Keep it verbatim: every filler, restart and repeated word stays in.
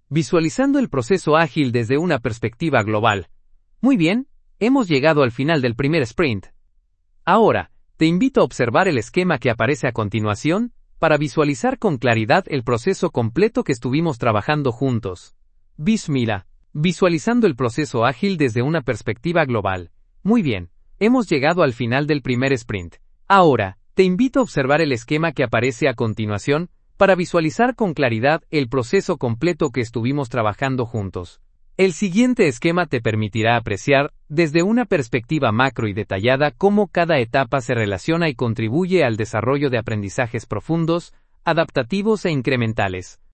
Visualizando el proceso ágil desde una perspectiva global. Muy bien, hemos llegado al final del primer sprint. Ahora, te invito a observar el esquema que aparece a continuación, para visualizar con claridad el proceso completo que estuvimos trabajando juntos. Bismillah. Visualizando el proceso ágil desde una perspectiva global. Muy bien, hemos llegado al final del primer sprint. Ahora, te invito a observar el esquema que aparece a continuación, para visualizar con claridad el proceso completo que estuvimos trabajando juntos. El siguiente esquema te permitirá apreciar, desde una perspectiva macro y detallada, cómo cada etapa se relaciona y contribuye al desarrollo de aprendizajes profundos, adaptativos e incrementales.